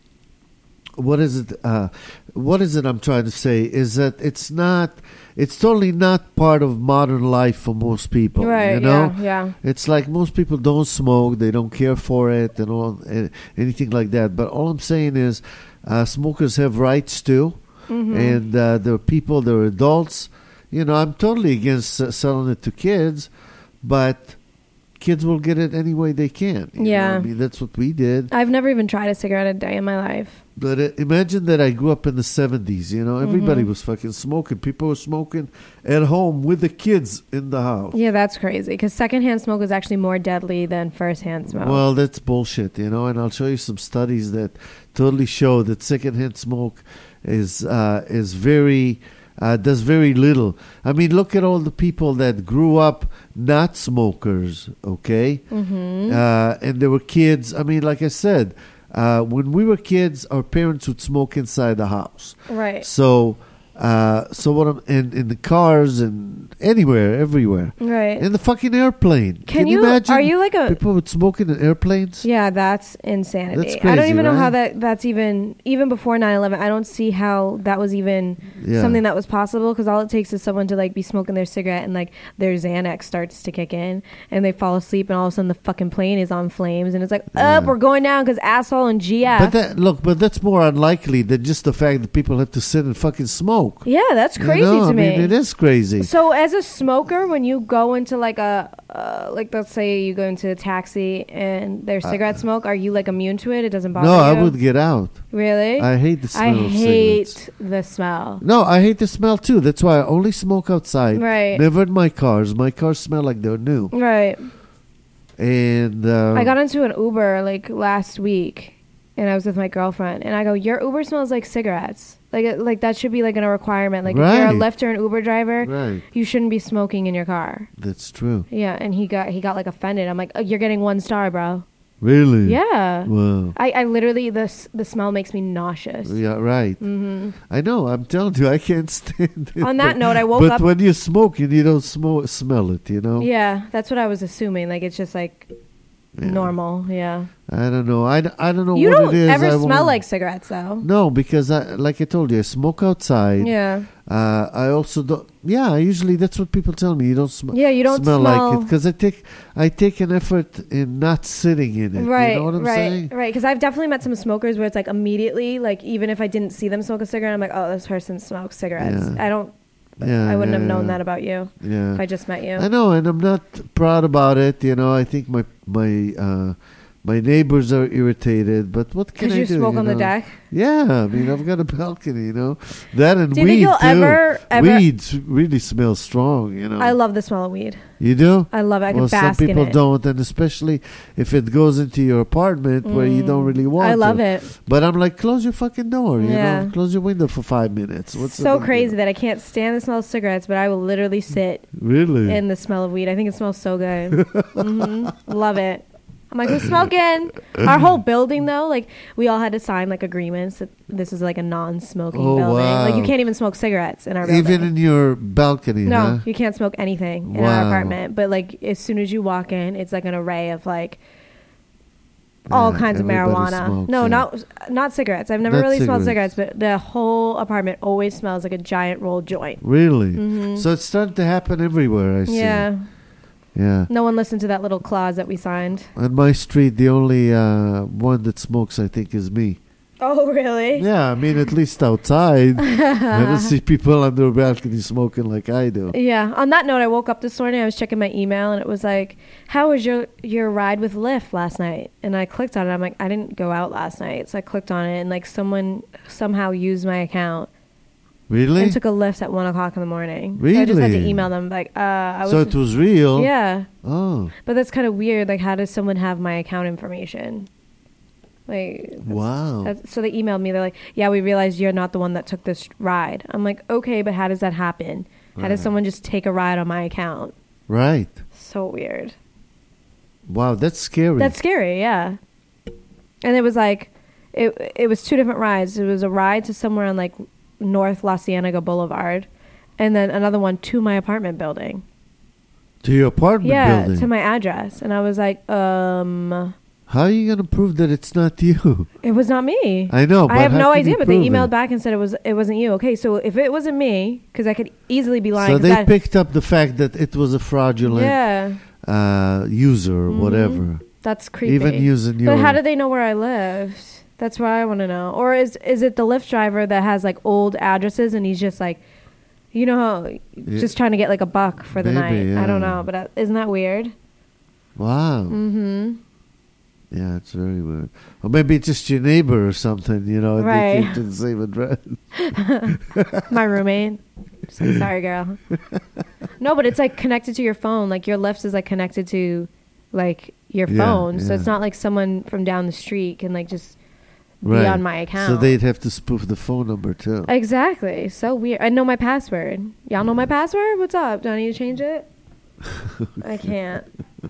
what is it? Uh, what is it I'm trying to say? Is that it's not, it's totally not part of modern life for most people. Right, You know? yeah, yeah. It's like most people don't smoke, they don't care for it, and all eh, anything like that. But all I'm saying is, uh, smokers have rights too, Mm-hmm. and uh, there are people, there are adults. You know, I'm totally against uh, selling it to kids, but kids will get it any way they can. you know? Yeah. I mean, that's what we did. I've never even tried a cigarette a day in my life. But uh, imagine that I grew up in the seventies, you know, everybody Mhm. was fucking smoking. People were smoking at home with the kids in the house. Yeah, that's crazy. Because secondhand smoke is actually more deadly than firsthand smoke. Well, that's bullshit, you know, and I'll show you some studies that totally show that secondhand smoke is uh, is very uh, does very little. I mean, look at all the people that grew up not smokers, okay, Mm-hmm. uh, and they were kids. I mean, like I said, uh, when we were kids, our parents would smoke inside the house. Right. So, uh, so what? I'm in in the cars and anywhere, everywhere. Right. In the fucking airplane. Can you- imagine? are you like a- people would smoke in airplanes? Yeah, that's insanity. That's I don't crazy, even know how right? that that's even even before nine eleven. I don't see how that was even Yeah. something that was possible because all it takes is someone to like be smoking their cigarette and like their Xanax starts to kick in and they fall asleep and all of a sudden the fucking plane is on flames and it's like Yeah. up we're going down because asshole and G F. But that look, but that's more unlikely than just the fact that people have to sit and fucking smoke. yeah, that's You crazy know, to I me. mean, it is crazy. So as a smoker, when you go into like a, uh, like let's say you go into a taxi and there's cigarette smoke, are you like immune to it? It doesn't bother Uh, No, you? I would get out. Really? I hate the smell I of hate cigarettes. the smell. No, I hate the smell too. That's why I only smoke outside. Right. Never in my cars. My cars smell like they're new. Right. And uh, I got into an Uber like last week, and I was with my girlfriend, and I go, "Your Uber smells like cigarettes. Like, it- like that should be like a requirement. Like, if you're a Right. Lyft or an Uber driver, right. you shouldn't be smoking in your car." That's true. Yeah, and he got he got like offended. I'm like, oh, "You're getting one star, bro." Really? Yeah. Wow. I, I literally the s- the smell makes me nauseous. Yeah, right. hmm I know. I'm telling you, I can't stand it. On that But- note, I woke but up. when you're smoking, you don't smo- smell it, you know? Yeah, that's what I was assuming. Like it's just like Yeah. normal. Yeah. I don't know. I, d- I don't know You what don't it is. ever I smell won't- like cigarettes though. No, because I, like I told you, I smoke outside. Yeah. Uh, I also don't. Yeah, I usually that's what people tell me. You don't sm- Yeah, you don't smell, like smell- it because I take I take an effort in not sitting in it. Right, You know what I'm right, saying? right. Because I've definitely met some smokers where it's like immediately, like even if I didn't see them smoke a cigarette, I'm like, oh, this person smokes cigarettes. Yeah. I don't. Yeah, I wouldn't yeah, have known yeah. that about you Yeah. if I just met you. I know, and I'm not proud about it. You know, I think my my uh, my neighbors are irritated, but what can Because I you do? smoke on the know? deck. Yeah, I mean, I've got a balcony. You know, that and Do you weed think you'll too. ever- ever- Weed really smells strong. You know, I love the smell of weed. you do. I love it. I well, can bask some people in it. don't, and especially if it goes into your apartment where you don't really want. I love to. it. But I'm like, close your fucking door. You Yeah. know, close your window for five minutes. What's the So big crazy deal? that I can't stand the smell of cigarettes, but I will literally sit Really? in the smell of weed. I think it smells so good. hmm Love it. I'm like, who's smoking? Our whole building, though, like we all had to sign like agreements that this is like a non-smoking Oh, building. Like you wow. can't even smoke cigarettes in our building. Even in your balcony, no, huh? you can't smoke anything in our Wow. apartment. But like as soon as you walk in, it's like an array of like all Yeah, kinds of everybody marijuana. smokes, no, yeah. not not cigarettes. I've never Not really smelled cigarettes. cigarettes, but the whole apartment always smells like a giant rolled joint. Really? Mhm. So it's starting to happen everywhere, I see. Yeah. Yeah. No one listened to that little clause that we signed. On my street, the only uh, one that smokes, I think, is me. Oh, really? Yeah, I mean, at least outside. I don't see people on their balcony smoking like I do. Yeah. On that note, I woke up this morning. I was checking my email, and it was like, "How was your your ride with Lyft last night?" And I clicked on it. I'm like, I didn't go out last night, so I clicked on it, and like someone somehow used my account Really? and took a Lyft at one o'clock in the morning. So I just had to Really? email them like, uh, I was. So it was real? Yeah, Oh, but that's kind of weird. Like, how does someone have my account information? Like, that's- wow. that's- so they emailed me. They're like, "Yeah, we realized you're not the one that took this ride." I'm like, "Okay, but how does that happen? How Right. does someone just take a ride on my account?" Right. So weird. Wow, that's scary. That's scary, yeah. And it was like, it it was two different rides. It was a ride to somewhere on like North La Cienega Boulevard, and then another one to my apartment building. To your apartment Yeah, building? to my address. And I was like, um, How are you going to prove that it's not you? it was not me. I know, but I have how no can idea, you but they prove emailed it? back and said it was it wasn't you. Okay, so if it wasn't me, because I could easily be lying. So 'cause they that- picked up the fact that it was a fraudulent yeah, uh, user or Mhm. whatever. that's creepy. Even using your... But how did they know where I lived? That's what I want to know. Or is is it the Lyft driver that has like old addresses and he's just like, you know, how, Yeah. just trying to get like a buck for the Maybe, night? I don't yeah. know, but uh, isn't that weird? Wow. Mm-hmm. Yeah, it's very weird. Or maybe it's just your neighbor or something, you know, and Right. they came to the same address. My roommate. Just like, sorry, girl. No, but it's like connected to your phone. Like your Lyft is like connected to like your Yeah, phone. So yeah. it's not like someone from down the street can like just Right. be on my account. So they'd have to spoof the phone number too. Exactly. So weird. I know my password. Y'all know my password? What's up? Do I need to change it? I can't.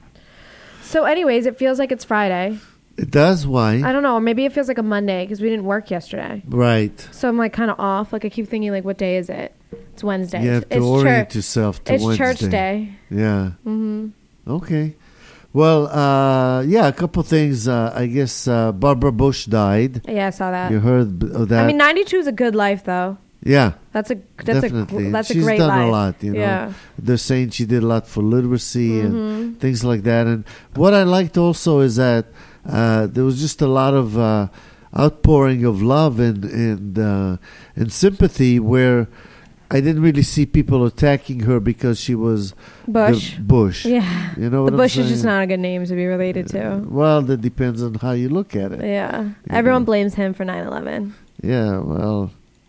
So anyways, it feels like it's Friday. It does, why? I don't know. Or maybe it feels like a Monday because we didn't work yesterday. Right. So I'm like kind of off. Like I keep thinking like, what day is it? It's Wednesday. You have to it's orient chur- yourself to It's Wednesday. church day. Yeah. Mm-hmm. Okay. Well, uh, yeah, a couple things. Uh, I guess uh, Barbara Bush died. Yeah, I saw that. You heard b- of that? I mean, ninety-two is a good life though. yeah, That's a that's definitely. a that's She's a great done life. a lot, you know. Yeah. They're saying she did a lot for literacy and Mhm. things like that. And what I liked also is that uh, there was just a lot of uh, outpouring of love and and uh, and sympathy where I didn't really see people attacking her because she was Bush. the Bush. Yeah. You know The what Bush I'm is just saying? not a good name to be related to. Well, that depends on how you look at it. Yeah. You Everyone know. blames him for nine eleven. Yeah, well,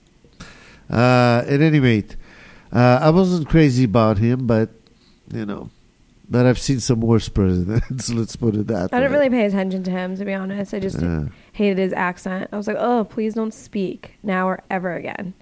uh, at any rate, uh, I wasn't crazy about him, but, you know, but I've seen some worse presidents, let's put it that way. I didn't really pay attention to him, to be honest. I just Yeah. hated his accent. I was like, oh, please don't speak now or ever again.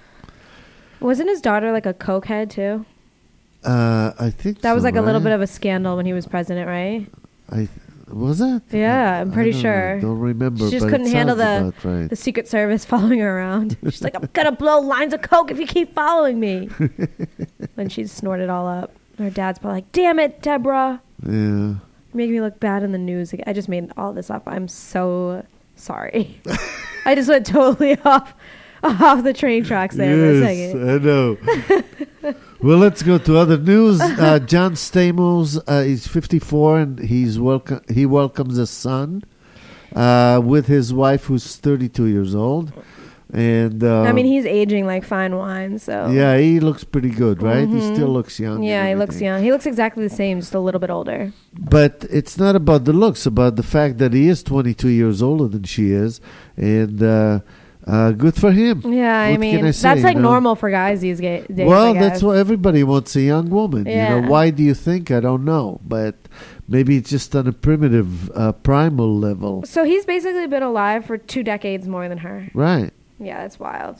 Wasn't his daughter like a cokehead too? Uh, I think That was so, like a little right? bit of a scandal when he was president, right? I Was that? Yeah, I'm pretty I don't sure. know, don't remember. She just but couldn't it handle sounds the about right. the Secret Service following her around. She's like, I'm gonna blow lines of coke if you keep following me. Then she snorted all up. Her dad's probably like, damn it, Deborah. Yeah. Make me look bad in the news. I just made all this up. I'm so sorry. I just went totally off off the train tracks there for a Yes, second. I know. Well, let's go to other news. Uh, John Stamos uh, is fifty-four, and he's welcome. He welcomes a son uh, with his wife, who's thirty-two years old. And uh, I mean, he's aging like fine wine, so yeah, he looks pretty good, right? He Mhm. still looks young. and yeah, he looks everything. young. He looks exactly the same, just a little bit older. But it's not about the looks, about the fact that he is twenty-two years older than she is, and uh, uh, good for him. Yeah, I What mean, can I say, that's like you know? normal for guys these ga- days. Well, I that's guess. what everybody wants, a young woman. You Yeah. know, why do you think? I don't know, but maybe it's just on a primitive, uh, primal level, So he's basically been alive for two decades more than her. right? Yeah, that's wild.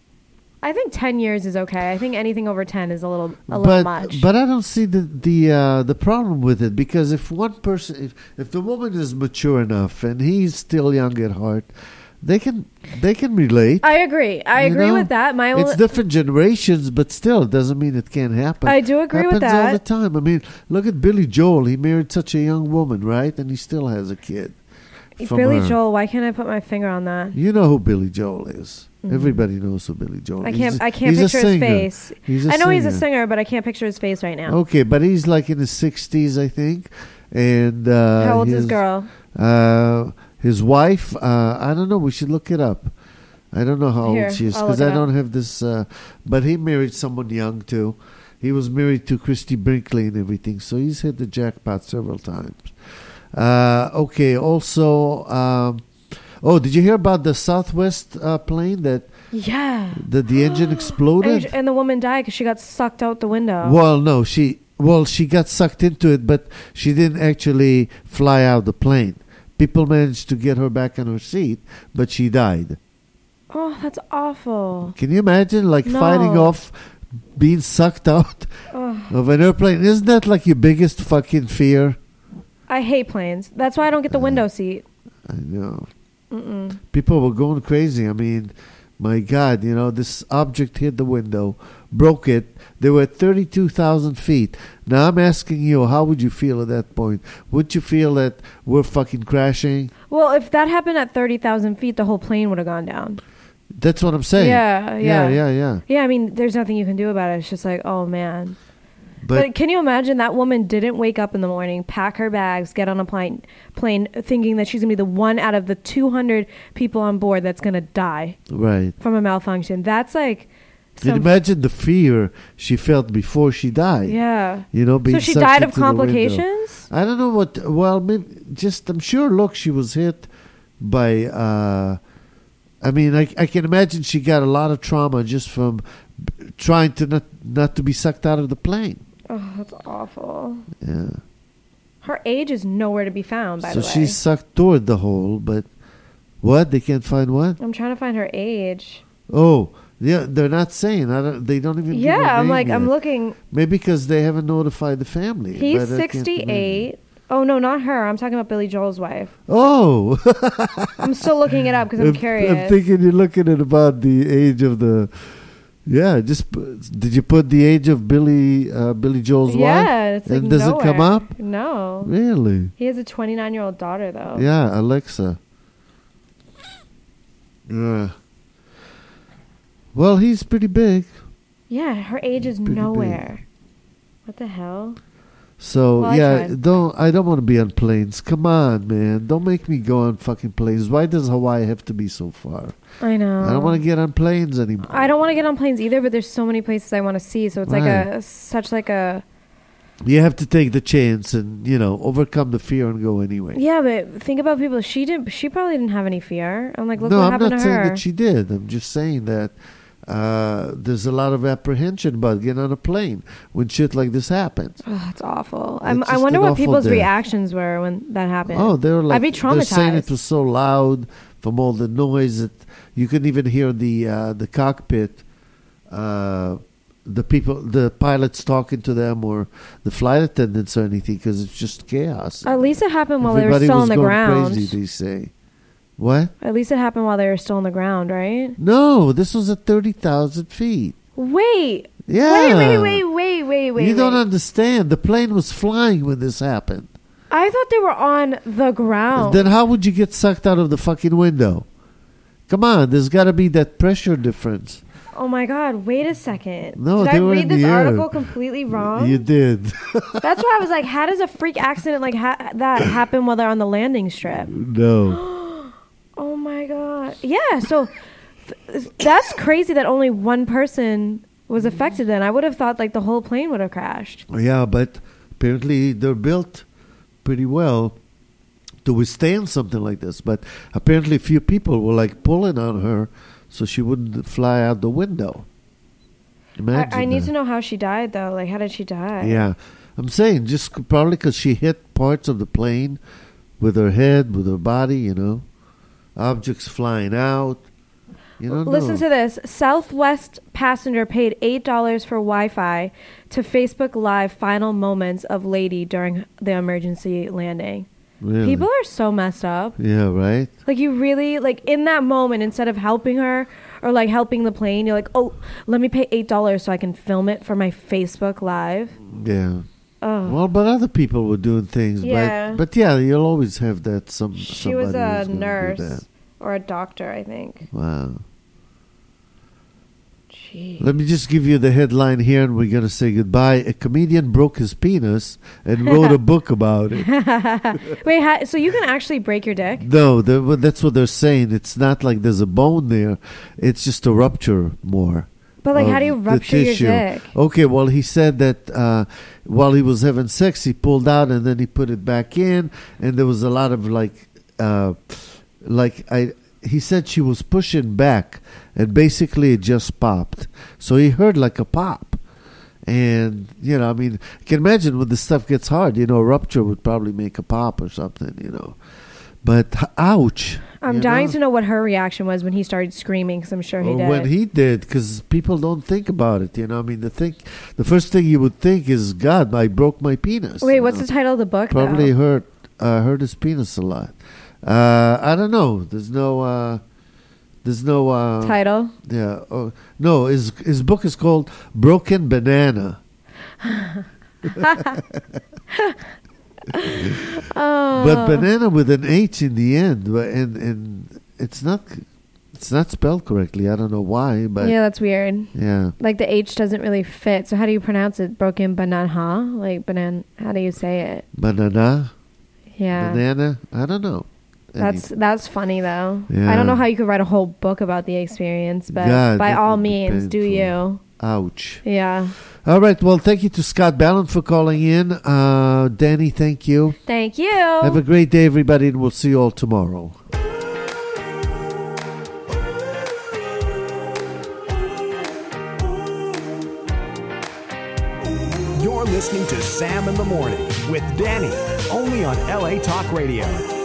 I think ten years is okay. I think anything over ten is a little a little but much. but I don't see the the uh, the problem with it, because if one person, if, if the woman is mature enough and he's still young at heart, they can they can relate. I agree. I You agree know, with that. My It's only, different generations, but still, it doesn't mean it can't happen. I do agree with Happens all that. the time. I mean, look at Billy Joel. He married such a young woman, right? And he still has a kid. from Billy her. Joel. Why can't I put my finger on that? You know who Billy Joel is. Mhm. Everybody knows who Billy Joel I is. can't. He's a- I can't he's a picture his singer. face. He's a I know he's a singer. singer, but I can't picture his face right now. Okay, but he's like in his sixties, I think. And uh, How old's his his- girl? Uh, his wife, uh, I don't know. We should look it up. I don't know how Here, old she is I'll because look I it up. don't have this. Uh, but he married someone young too. He was married to Christy Brinkley and everything, so he's hit the jackpot several times. Uh, okay. Also, um, oh, did you hear about the Southwest uh, plane that Yeah. that the engine exploded? And, and the woman died because she got sucked out the window. Well, no, she well she got sucked into it, but she didn't actually fly out the plane. People managed to get her back in her seat, but she died. Oh, that's awful. Can you imagine, like, No. fighting off being sucked out Ugh. of an airplane? Isn't that like your biggest fucking fear? I hate planes. That's why I don't get the window seat. I know. Mm-mm. People were going crazy. I mean, my God, you know, this object hit the window, broke it. They were at thirty-two thousand feet. Now I'm asking you, how would you feel at that point? Would you feel that we're fucking crashing? Well, if that happened at thirty thousand feet, the whole plane would have gone down. That's what I'm saying. Yeah, yeah, yeah. yeah, yeah. Yeah, I mean, there's nothing you can do about it. It's just like, oh, man. But, But, can you imagine that woman didn't wake up in the morning, pack her bags, get on a plane, plane thinking that she's going to be the one out of the two hundred people on board that's going to die right. from a malfunction? That's like... Can you some- imagine the fear she felt before she died? Yeah. You know, being So she sucked died of into the window. complications? I don't know what. Well, maybe just I'm sure. Look, she was hit by. Uh, I mean, I, I can imagine she got a lot of trauma just from b- trying to not not to be sucked out of the plane. Oh, that's awful. Yeah. Her age is nowhere to be found, by So the way. she's sucked toward the hole, but what? They can't find what? I'm trying to find her age. Oh, yeah. They're not saying. I don't. They don't even. give her Yeah, I'm name like, I'm yet. looking. Maybe because they haven't notified the family. He's but I can't imagine. sixty-eight. Oh, no, not her. I'm talking about Billy Joel's wife. Oh. I'm still looking it up because I'm I'm curious. thinking you're looking at about the age of the. Yeah, just pu- did you put the age of Billy uh, Billy Joel's wife? yeah, it's like And does it come nowhere. up? No. Really? He has a twenty-nine-year-old daughter, though. Yeah, Alexa. Yeah. Well, he's pretty big. Yeah, her age is Pretty nowhere. What the hell? So Well, I yeah, tried. don't I don't want to be on planes. Come on, man. Don't make me go on fucking planes. Why does Hawaii have to be so far? I know. I don't want to get on planes anymore. I don't want to get on planes either, but there's so many places I want to see. So it's like Right. a such like a You have to take the chance and, you know, overcome the fear and go anyway. yeah. But think about people. She didn't. She probably didn't have any fear. I'm like, look no, what I'm happened not to saying her. that she did. I'm just saying that uh, there's a lot of apprehension about getting on a plane when shit like this happens. Oh, it's awful. I'm, It's I just wonder an what awful people's day. reactions were when that happened. Oh, they were like, I'd be they're saying it traumatized. was so loud from all the noise that you couldn't even hear the uh, the cockpit, uh, the people, the pilots talking to them or the flight attendants or anything because it's just chaos. At least it happened while Everybody they were still was on the going ground. crazy, they say. What? At least it happened while they were still on the ground, right? No, this was at thirty thousand feet. Wait. Yeah. Wait, wait, wait, wait, wait, wait. You don't wait. understand. The plane was flying when this happened. I thought they were on the ground. Then how would you get sucked out of the fucking window? Come on, there's got to be that pressure difference. Oh my God! Wait a second. No, did they I were read in this the air. article completely wrong? You did. That's why I was like, how does a freak accident like ha- that happen while they're on the landing strip? No. Oh my God! Yeah. So th- that's crazy that only one person was affected. Then I would have thought like the whole plane would have crashed. Yeah, but apparently they're built pretty well to withstand something like this. But apparently few people were like pulling on her so she wouldn't fly out the window. Imagine I, I need that. to know how she died though. Like, how did she die? Yeah. I'm saying just c- probably because she hit parts of the plane with her head, with her body, you know. Objects flying out. You don't Listen know. to this. Southwest passenger paid eight dollars for Wi-Fi to Facebook Live final moments of lady during the emergency landing. Really? People are so messed up. Yeah, right? Like, you really, like, in that moment, instead of helping her or, like, helping the plane, you're like, oh, let me pay eight dollars so I can film it for my Facebook Live. Yeah. Oh. Well, but other people were doing things. Yeah. But, but yeah, you'll always have that. Some She was somebody a who's gonna do nurse that. or a doctor, I think. Wow. Jeez. Let me just give you the headline here, and we're going to say goodbye. A comedian broke his penis and wrote a book about it. Wait, ha- so you can actually break your dick? No, the, well, that's what they're saying. It's not like there's a bone there. It's just a rupture more. But like, of how do you the rupture your tissue. dick? Okay, well, he said that uh, while he was having sex, he pulled out and then he put it back in, and there was a lot of like, uh, like I. He said she was pushing back, and basically it just popped. So he heard like a pop. And, you know, I mean, you can imagine when this stuff gets hard, you know, a rupture would probably make a pop or something, you know. But, ouch. I'm you dying know? to know what her reaction was when he started screaming, because I'm sure he Or did. when he did, because people don't think about it, you know. I mean, the thing, the first thing you would think is, God, I broke my penis. Wait, you what's know? the title of the book, Probably though? hurt, uh, hurt his penis a lot. Uh, I don't know. There's no... Uh, There's no uh, Title? Yeah. Oh, no, his his book is called Broken Banana. Oh. But banana with an H in the end, and and it's not it's not spelled correctly. I don't know why, but Yeah, that's weird. yeah. Like the H doesn't really fit. So how do you pronounce it? Broken banana? Like banan? How do you say it? Banana, Yeah. banana. I don't know. That's Any- that's funny though. Yeah. I don't know how you could write a whole book about the experience, but God, by that all would be means, do painful. you? Ouch. Yeah. All right. Well, thank you to Scott Ballon for calling in. Uh, Danny, thank you. Thank you. Have a great day, everybody, and we'll see you all tomorrow. You're listening to Sam in the Morning with Danny, only on L A Talk Radio.